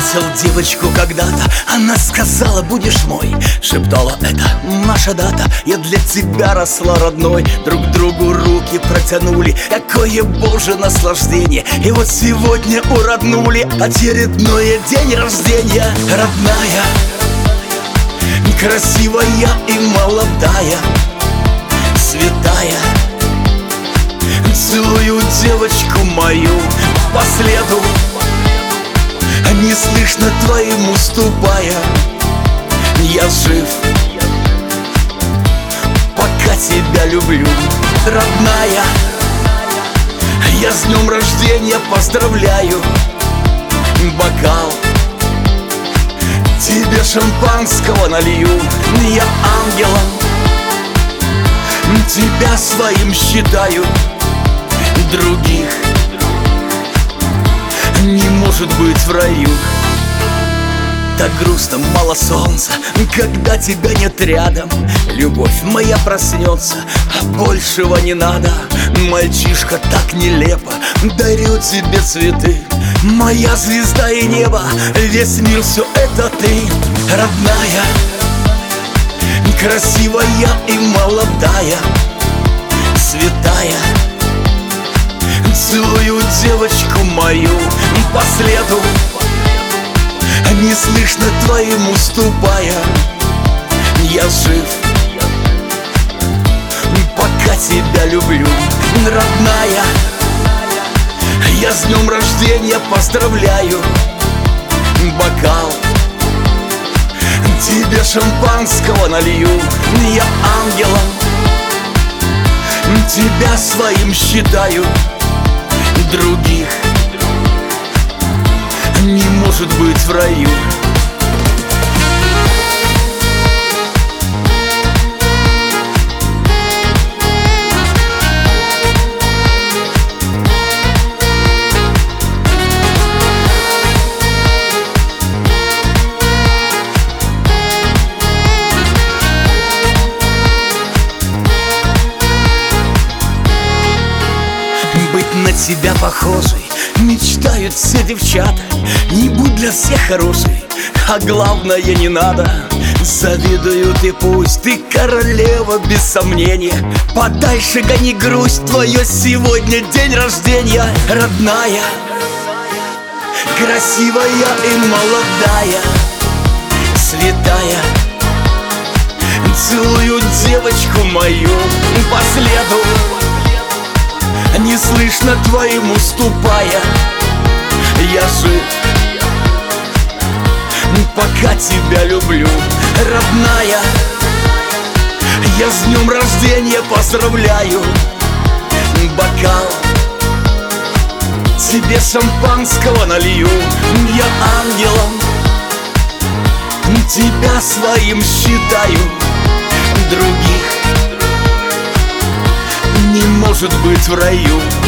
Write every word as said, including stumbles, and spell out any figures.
Встретил девочку когда-то, она сказала: будешь мой. Шептала: это наша дата, я для тебя росла родной. Друг другу руки протянули, какое боже наслаждение. И вот сегодня уроднули, очередной день рождения. Родная, красивая и молодая, святая, целую девочку мою по следу, не слышно твоему ступая. Я жив, пока тебя люблю. Родная, я с днем рождения поздравляю. Бокал тебе шампанского налью. Я ангелом тебя своим считаю. Других не может быть в раю. Так грустно, мало солнца, когда тебя нет рядом. Любовь моя проснется, а большего не надо. Мальчишка, так нелепо, дарю тебе цветы. Моя звезда и небо, весь мир, все это ты. Родная, красивая и молодая, святая, целую девочку мою по следу, не слышно твоему ступая. Я жив, пока тебя люблю. Родная, я с днем рождения поздравляю. Бокал тебе шампанского налью. Я ангелом тебя своим считаю. Других не может быть в раю. Быть на тебя похожей мечтают все девчата. Не будь для всех хорошей, а главное не надо. Завидуют и пусть, ты королева без сомнения. Подальше гони грусть, твое сегодня день рождения. Родная, красивая и молодая, святая, целую девочку мою по следу, не слышно твоему ступая. Я жив, пока тебя люблю. Родная, я с днем рождения поздравляю. Бокал тебе шампанского налью. Я ангелом тебя своим считаю. Других не может быть в раю.